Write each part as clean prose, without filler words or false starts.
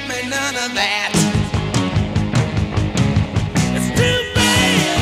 get me none of that. It's too bad.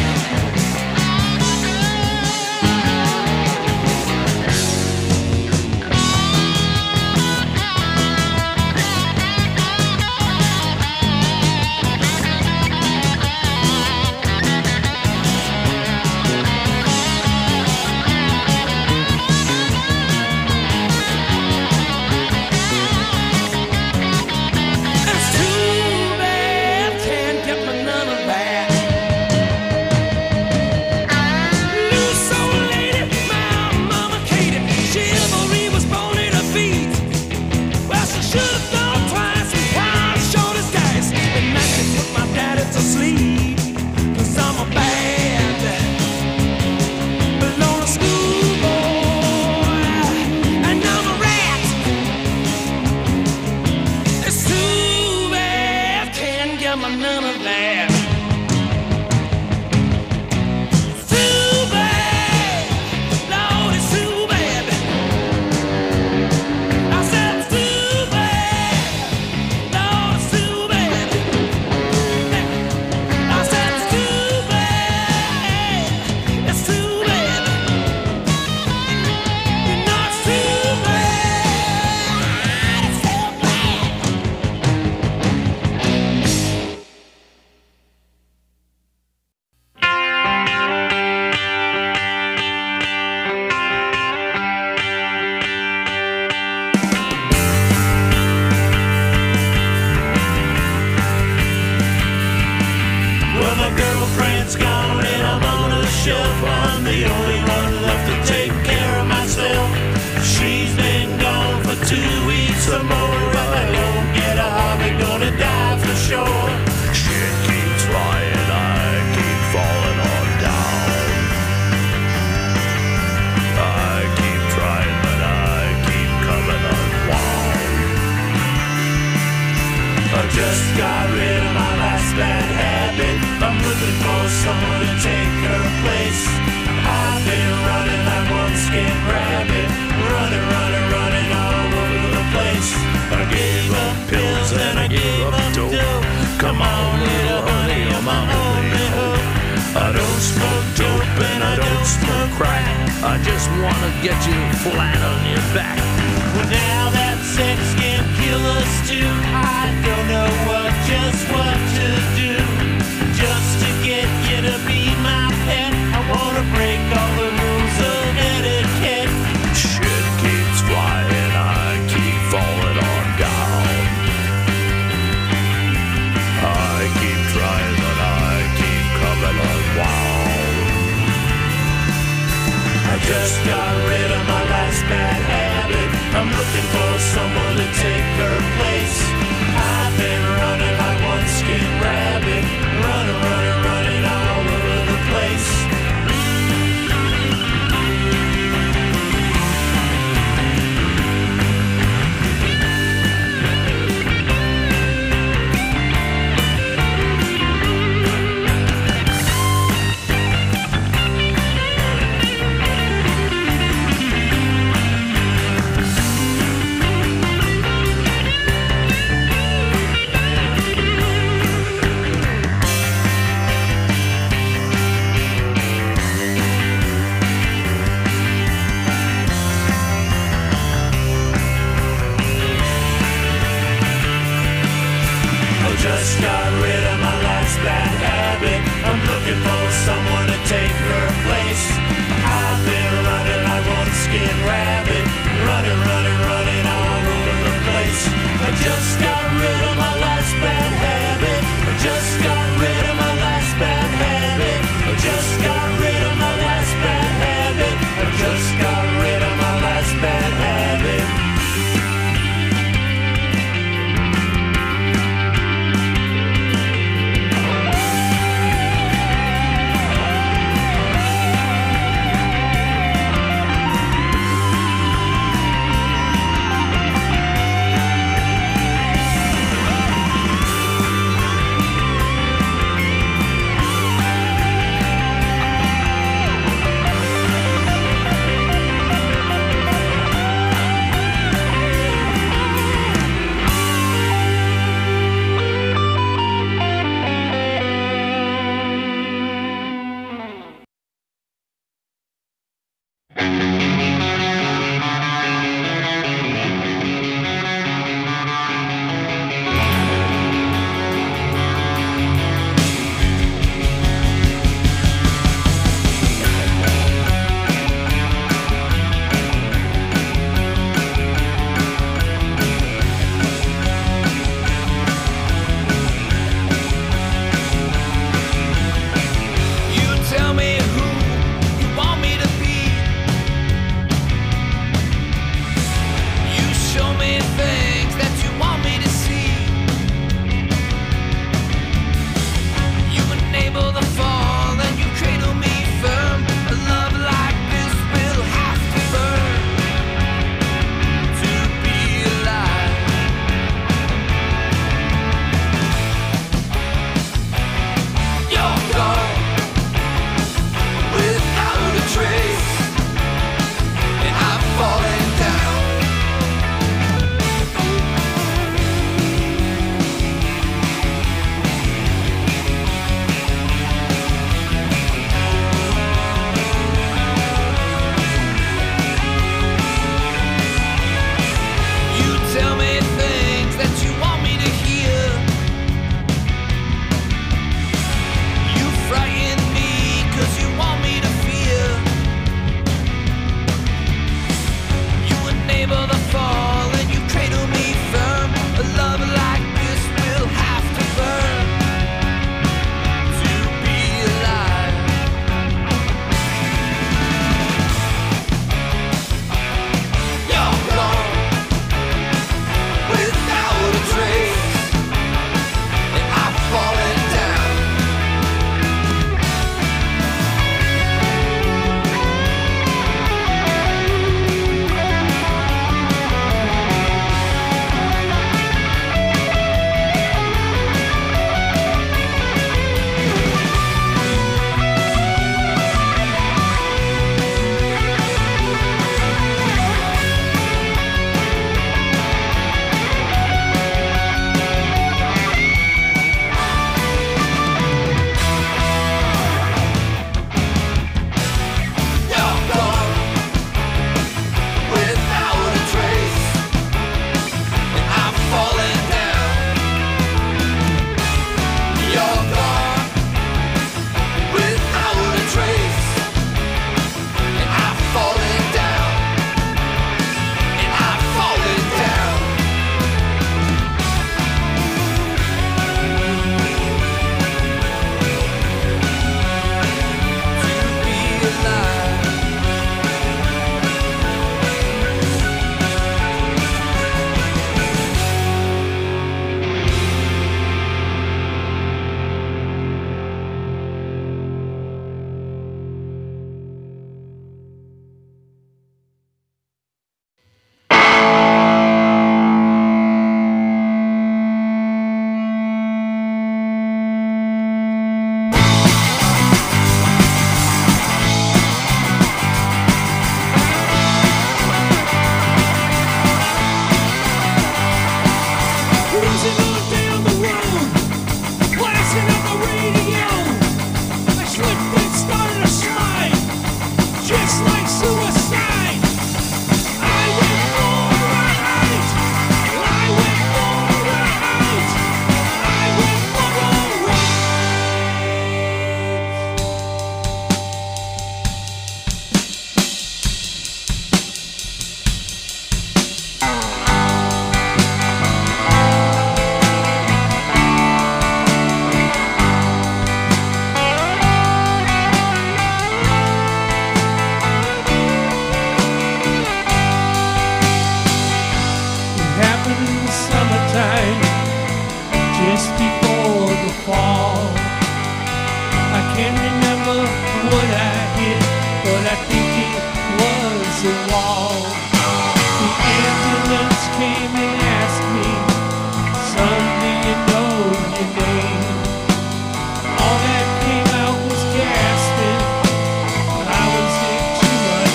came and asked me, son, do you know your name? All that came out was gasping, but I was in too much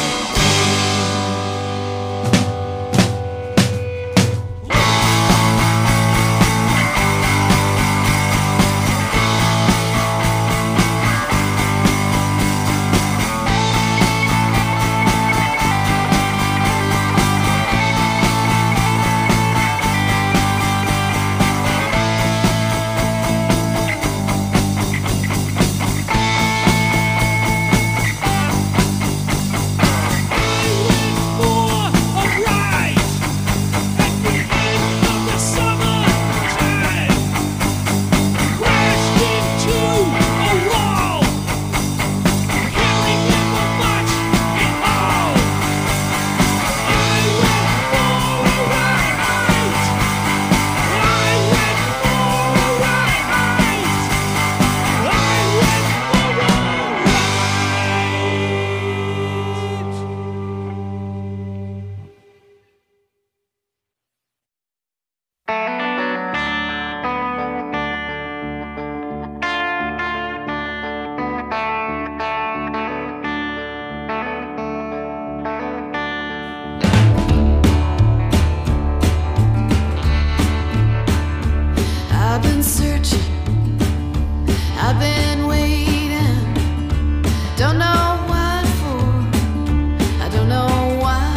I've been searching, I've been waiting, don't know what for, I don't know why.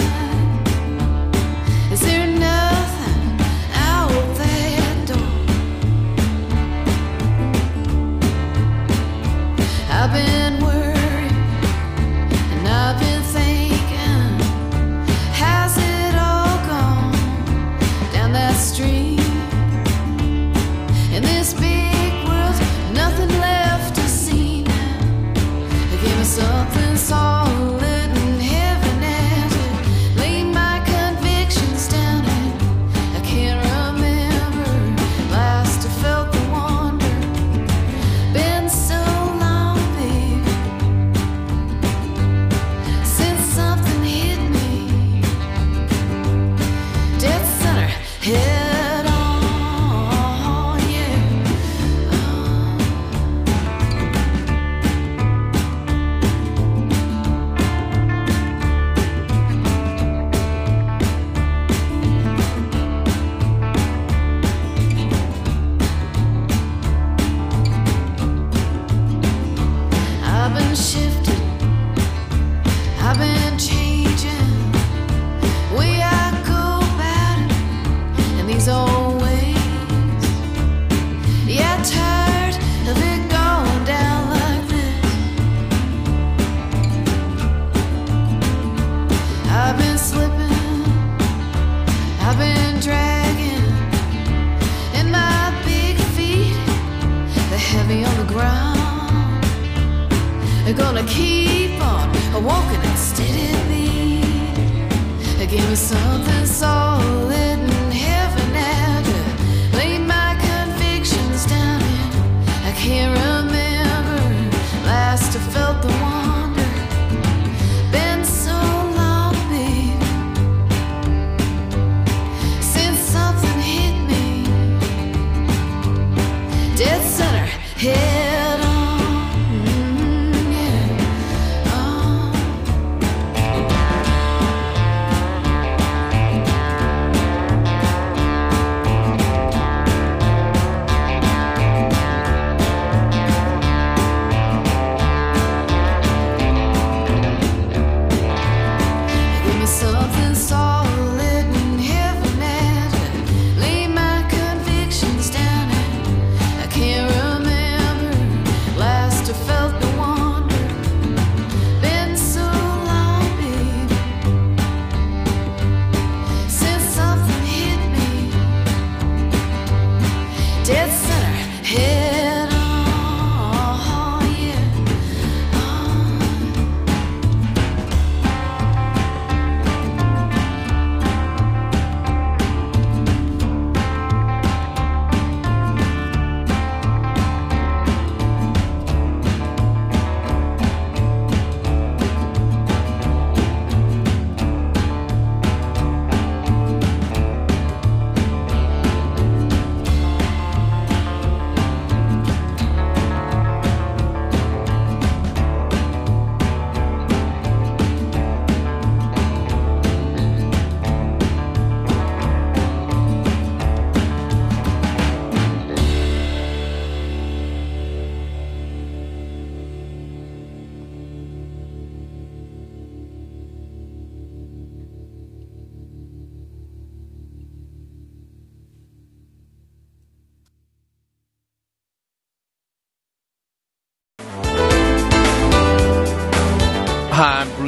Is there nothing out that door? I've been worried and I've been thinking, has it all gone down that street? In this big world, nothing left to see now. Give me something solid and heavy now to lay my convictions down in. I can't remember last I felt the wonder. Been so long, baby, since something hit me dead center, head on. I've been shifting, I've been changing, way I go about it in these old ways. Yeah, tired of it going down like this. I've been slipping, I've been dragging, and my big feet, they're heavy on the ground. They're gonna keep on walking at steady beat. Give me something solid and heavy now to lay my convictions down in. I can't remember last I felt the wonder. Been so long, baby, since something hit me dead center, head on. Something solid and heavy now to lay my convictions down in. I can't remember last I felt the wonder. Been so long, baby, since something hit me dead center, head on, yeah.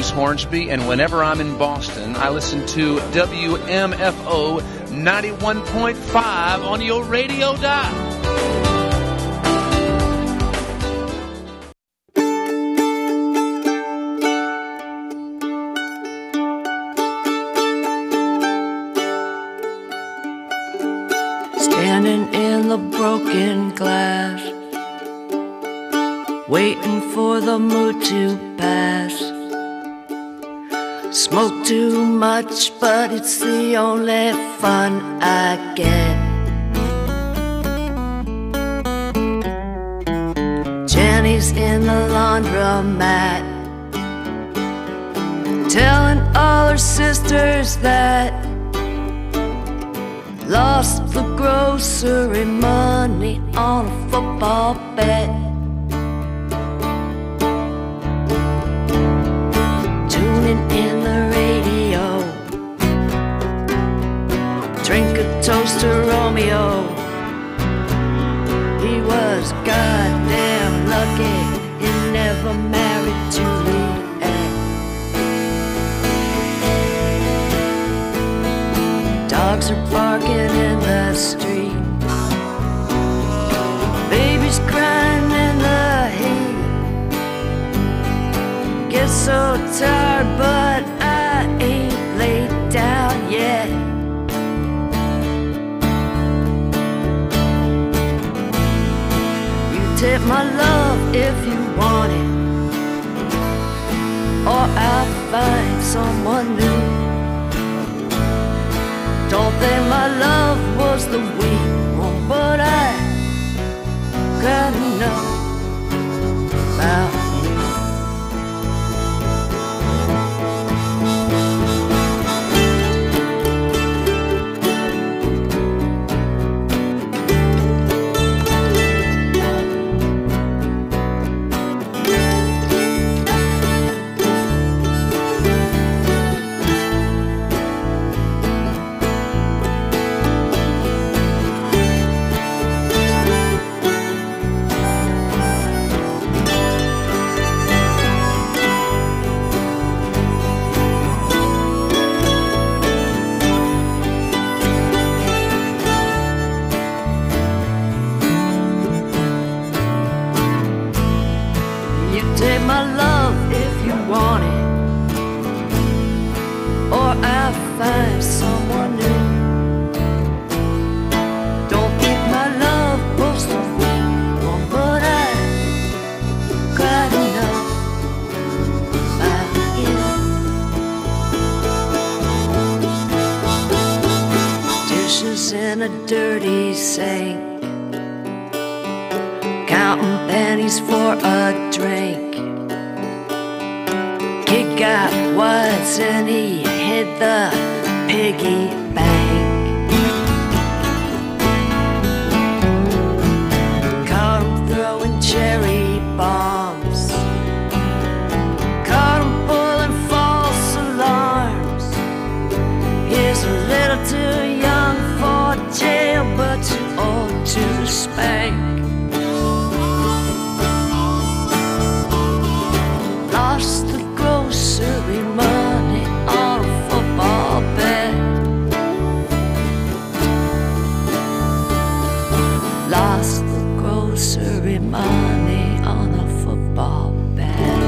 West Hornsby, and whenever I'm in Boston, I listen to WMFO 91.5 on your radio dial. Standing in the broken glass, waiting for the mood to pass. Smoke too much, but it's the only fun I get. Jenny's in the laundromat, telling all her sisters that lost the grocery money on a football bet. Tuning in the radio, drink a toast to Romeo. He was goddamn lucky he never married Juliet. Dogs are barking in the street, babies crying in the heat. Get so tired, but I ain't laid down yet. You take my love if you want it, or I'll find someone new. Don't think my love was the weak one, but I gotta know about you. Take my love if you want it, or I'll find someone new. Don't think my love was the weak one, but I cried enough about you. Dishes in a dirty sink, counting pennies for a drink. He got wise and he hit the piggy bank. Caught him throwing cherry bombs, caught him pulling false alarms. He's a little too young for jail, but too old to spank. Lost the grocery money on a football bet. Lost the grocery money on a football bet.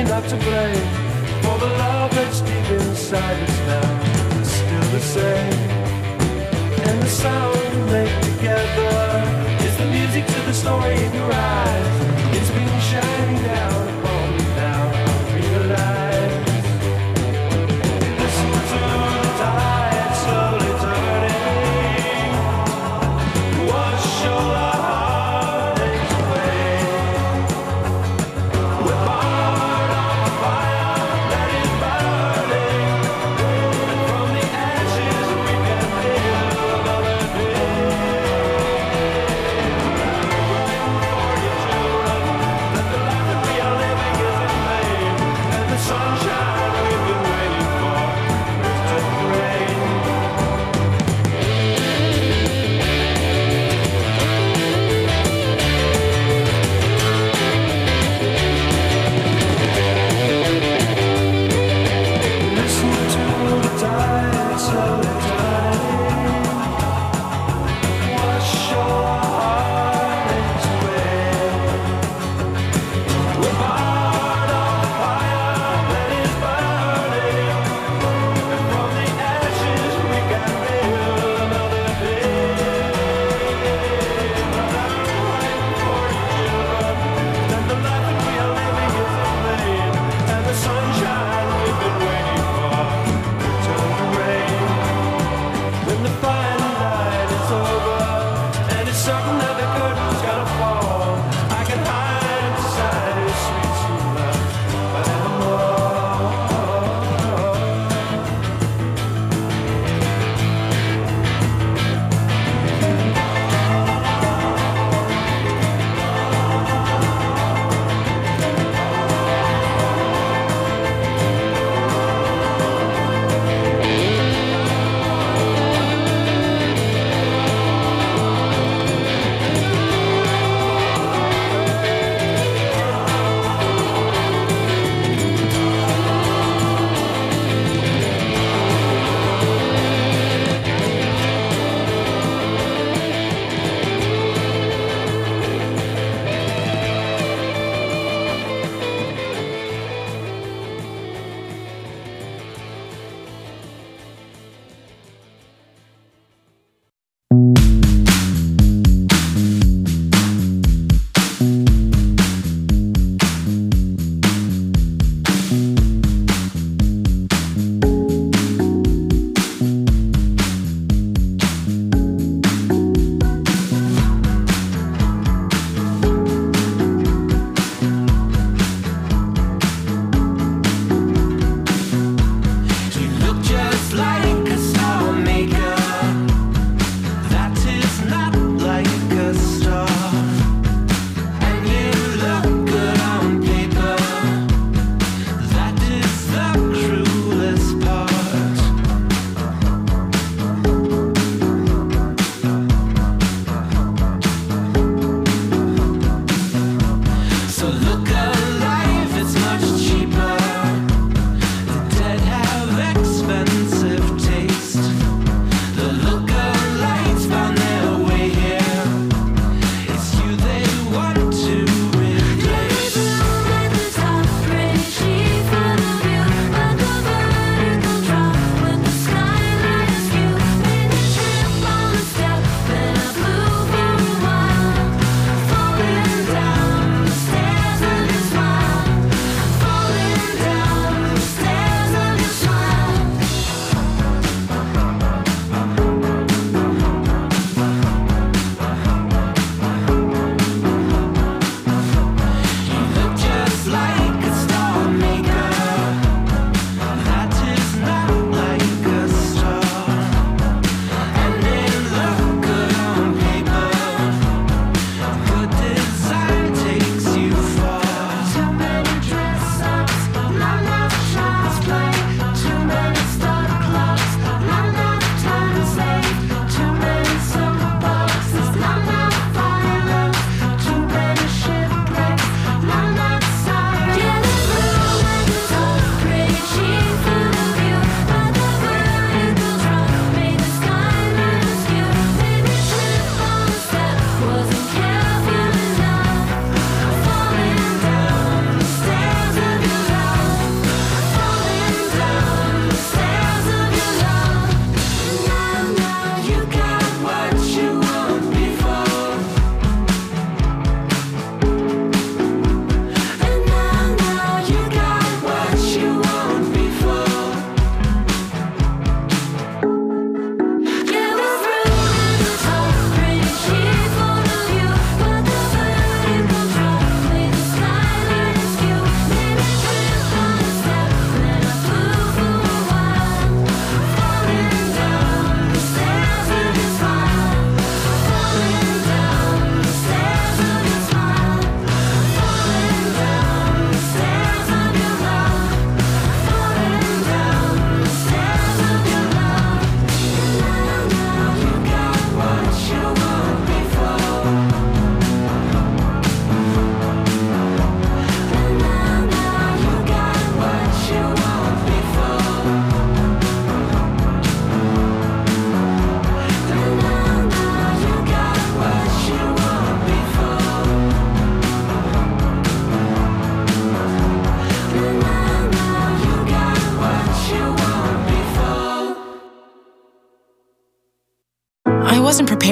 not to blame for the love that's deep inside us now. It's still the same, and the sound we make together is the music to the story in your eyes. It's been shining down upon me now. I realize. Listen to the tide slowly turning. Wash all our heartaches away. We're born on the fire that is burning, and from the ashes we can build another day. For you to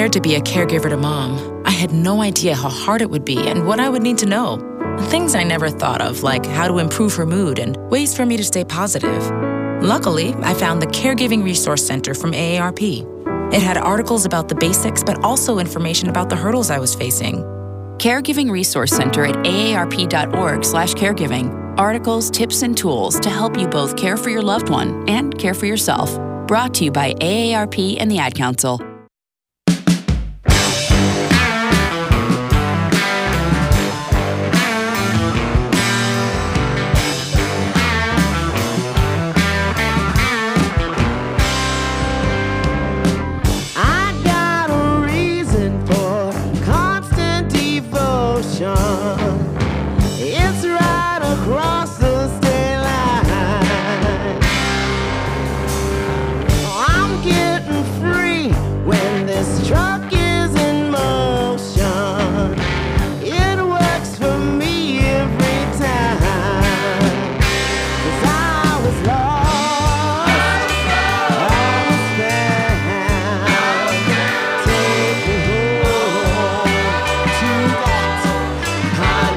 prepared to be a caregiver to Mom, I had no idea how hard it would be and what I would need to know. Things I never thought of, like how to improve her mood and ways for me to stay positive. Luckily, I found the Caregiving Resource Center from AARP. It had articles about the basics, but also information about the hurdles I was facing. Caregiving Resource Center at aarp.org/caregiving. Articles, tips, and tools to help you both care for your loved one and care for yourself. Brought to you by AARP and the Ad Council. Hot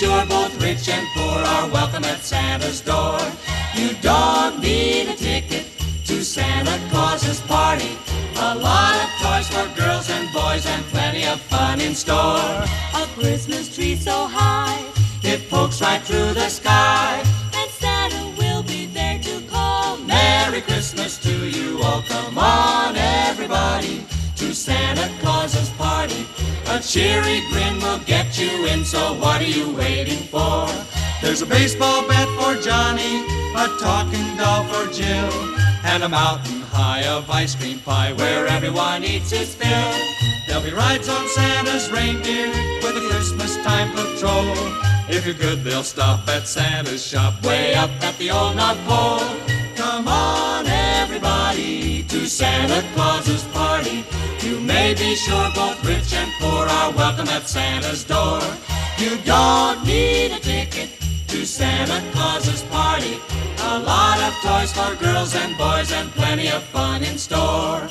sure both rich and poor are welcome at Santa's door. You don't need a ticket to Santa Claus's party. A lot of toys for girls and boys and plenty of fun in store. A Christmas tree so high, It pokes right through the sky. and Santa will be there to call. Merry Christmas to you all. Come on, everybody, to Santa Claus's party. A cheery grin will get you in, so what are you waiting for? There's a baseball bat for Johnny, a talking doll for Jill, and a mountain high of ice cream pie where everyone eats his fill. There'll be rides on Santa's reindeer with a Christmas time patrol. If you're good, they'll stop at Santa's shop way up at the old North Pole. Come on, everybody, to Santa Claus's party. You may be sure both rich and poor are welcome at Santa's door. You don't need a ticket to Santa Claus's party. A lot of toys for girls and boys and plenty of fun in store.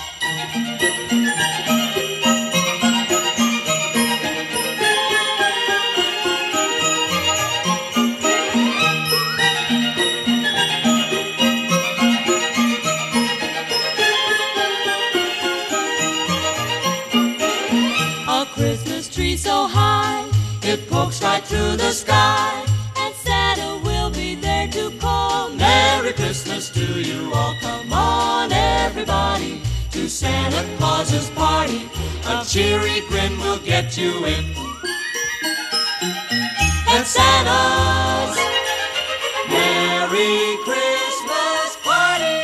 A Christmas tree so high, It pokes right through the sky. and Santa will be there to call. Merry Christmas to you all. Come on, everybody, to Santa Claus's party. A cheery grin will get you in. At Santa's Merry Christmas party.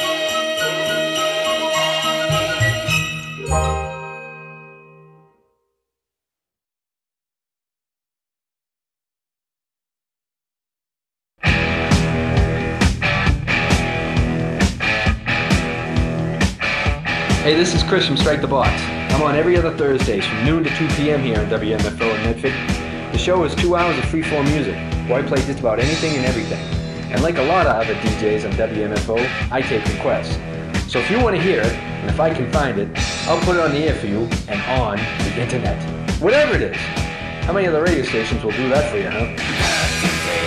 Hey, this is Chris from Strike the Box. I'm on every other Thursdays from noon to 2 p.m. here on WMFO in Medford. The show is 2 hours of free-form music, where I play just about anything and everything. And like a lot of other DJs on WMFO, I take requests. So if you want to hear it, and if I can find it, I'll put it on the air for you and on the internet. Whatever it is. How many other radio stations will do that for you, huh?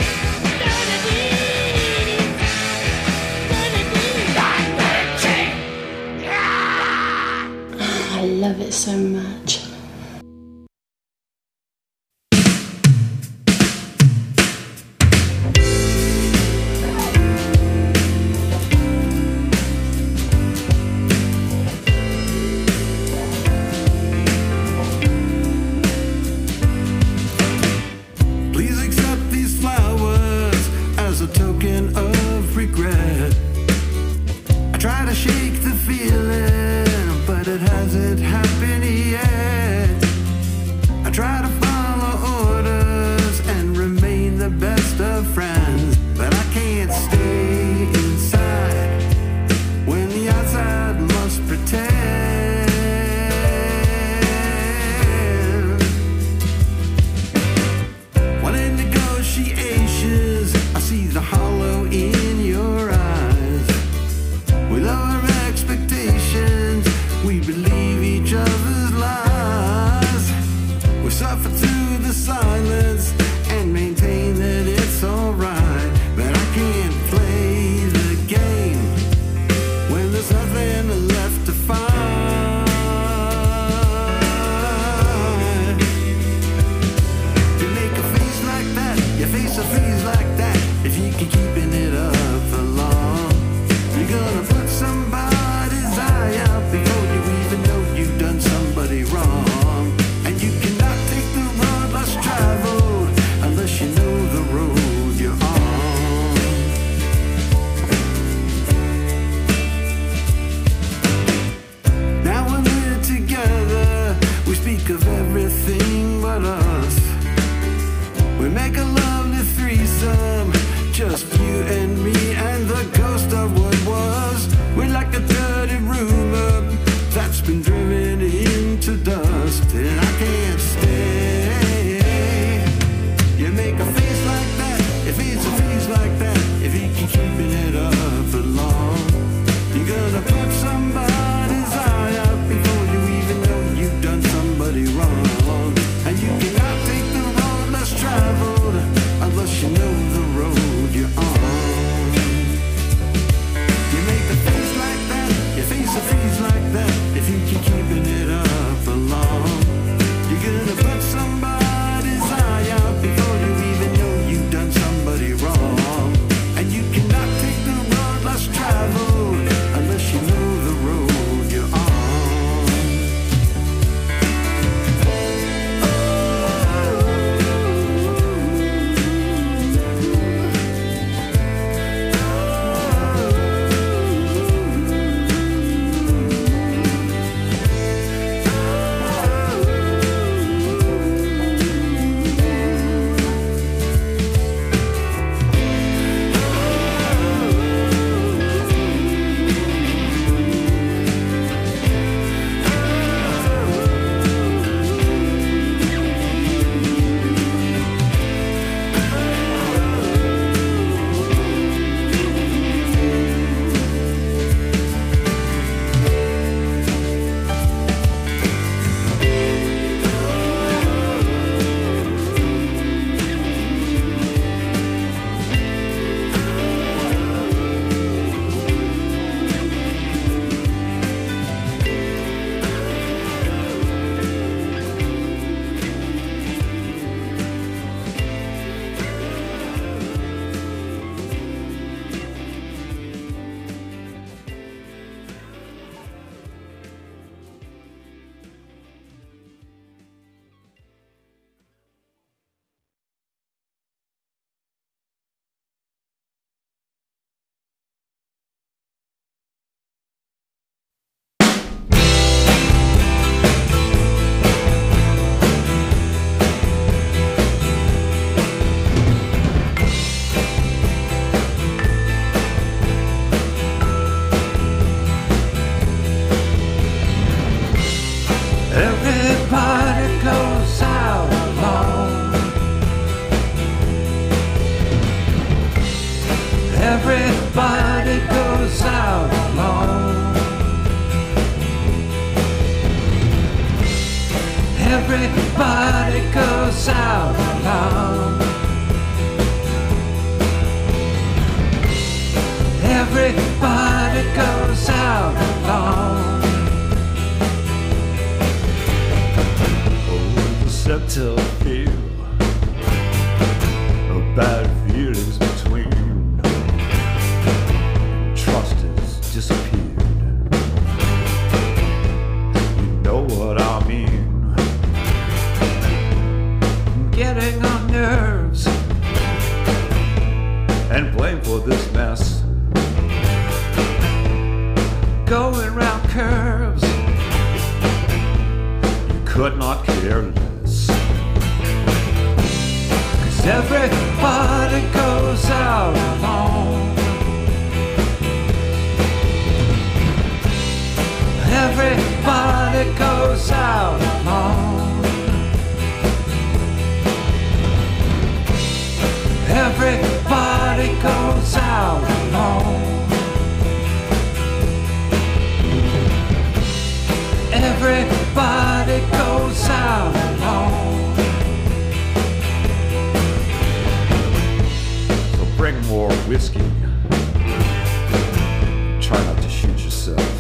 I love it so much. Please accept these flowers as a token of regret. I try to shake the feeling, but it hasn't happened yet. I try to follow orders and remain the best of friends, but I can't stay inside when the outside must pretend. When in negotiations, I see the hollow in your eyes. We lower expectations, we believe each other's lies. We suffer through the silence and maintain that it's alright. But I can't play the game when there's nothing left to find. You make a face like that, you face a face like that. If you keep keeping it up for long, you're gonna put somebody's eye out before you even know you've done somebody wrong. And you cannot take the road less traveled unless you know the road you're on. Now when we're together, we speak of everything but us. We make a lovely threesome, just you and me and the ghost of what was. We're like a dirty rumor that's been driven into dust, and I can't stay. You make a face like that, if it's a face like that, if you keep keeping it up for long, you're gonna put somebody's eye out before you even know you've done somebody wrong. And you cannot take the road less traveled Everybody goes out alone. Everybody goes out alone. Oh, the subtle feel of bad feelings between. Trust has disappeared. You know what I mean. Getting on nerves and blame for this mess. Going round curves, you could not care less. 'Cause everybody goes out alone. Everybody goes out alone. Everybody goes out alone. Everybody goes out alone. So bring more whiskey. Try not to shoot yourself.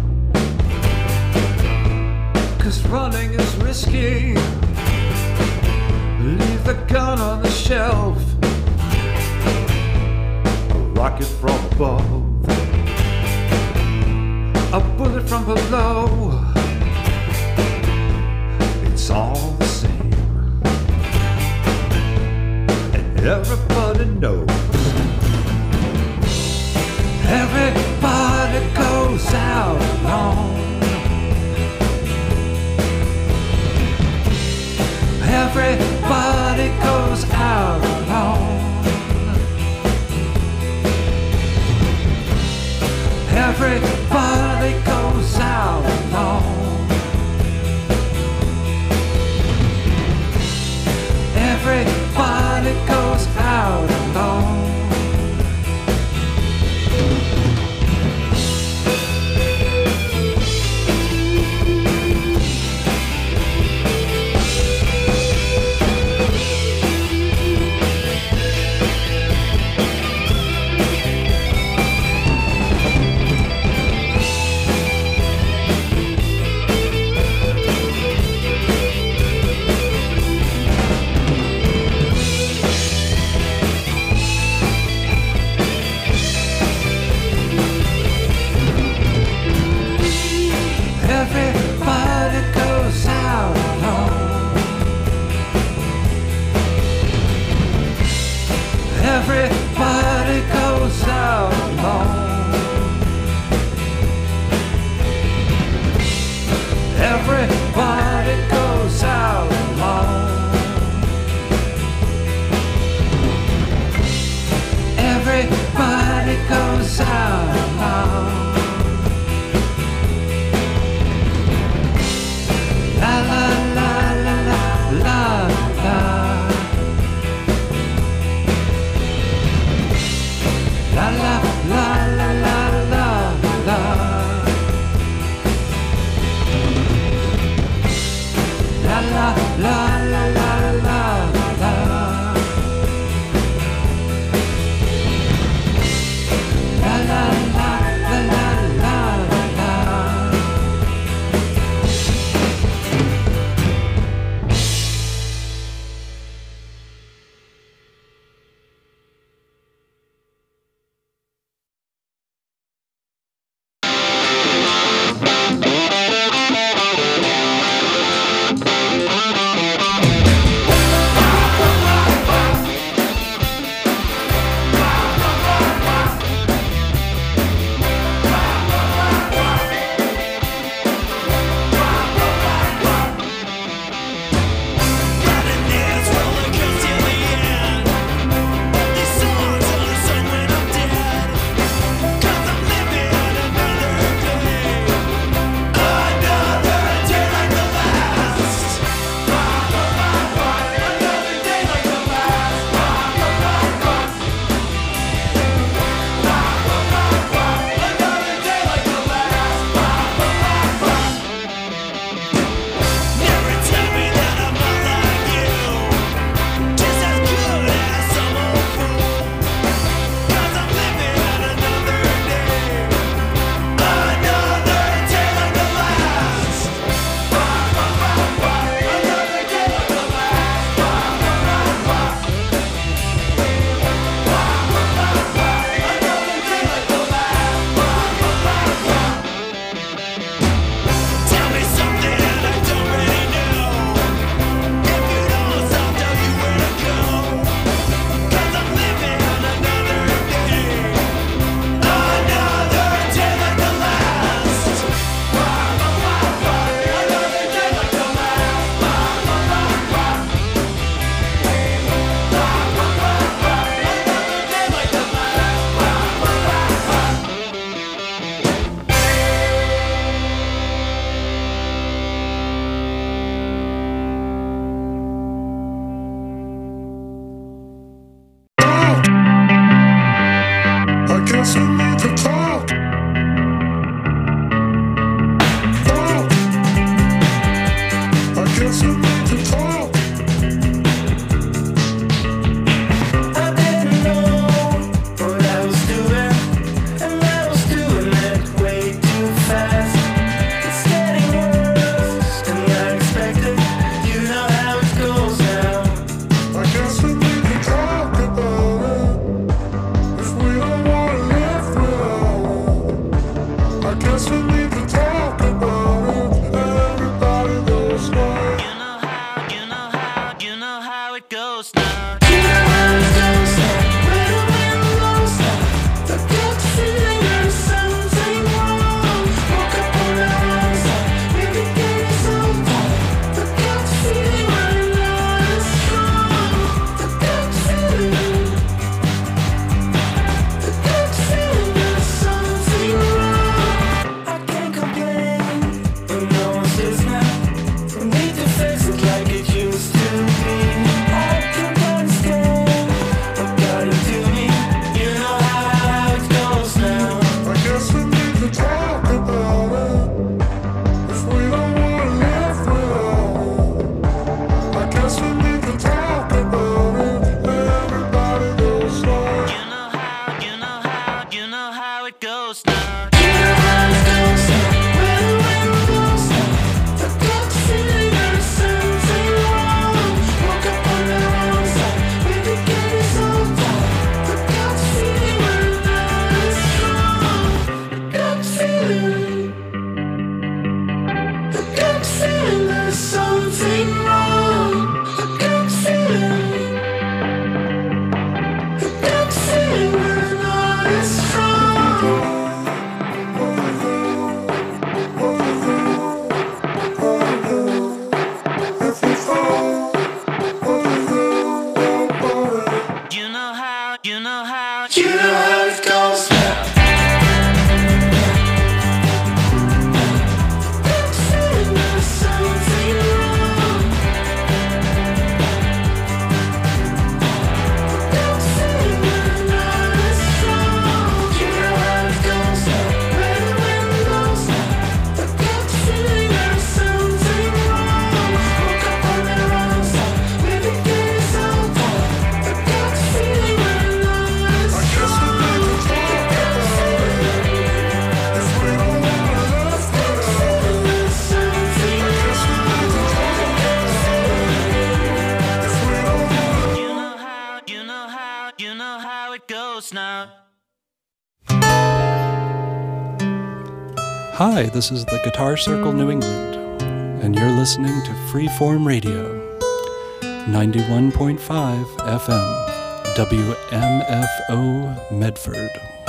'Cause running is risky. Leave the gun on the shelf. A rocket from above. A bullet from below. It's all the same, and everybody knows. Everybody goes out alone. Everybody goes out alone. Everybody goes out alone. Everybody goes out alone. Everybody goes out alone. Everybody goes out alone. Everybody goes out alone. Everybody goes out alone. La la la la la la la. goes now. You know how it goes now. When the wind blows now. The gut feeling and something wrong. Woke up on the wrong side. Maybe getting so tired. The gut feeling right now is strong. The gut feeling. The gut feeling there's something wrong. I can't complain, but no one says now. For me to face it like it used to be. I can't understand what got into me. You know how it goes now. I guess we need to talk about it. If we don't wanna live without it. I guess we need to talk about it. Everybody goes slow. You know how it goes now. You know how it goes now. When the wind blows now. The gut feeling there's something wrong. Woke up on the wrong side. Maybe getting so tired. The gut feeling right now is strong. The gut feeling. The gut feeling there's something wrong. The gut feeling. The gut feeling right now is strong. You know how it goes now. Gut feeling there's something wrong. Gut feeling right now is strong. You know how it goes now. When the wind blows now. The gut feeling there's something wrong. Woke up on the wrong side. Maybe getting so tired. The gut feeling right now is I guess we need to talk about it. If we don't wanna live without it. there's something I guess we need to talk about it. If we don't wanna. You know how it goes now. Hi, this is the Guitar Circle New England, and you're listening to Freeform Radio, 91.5 FM, WMFO Medford.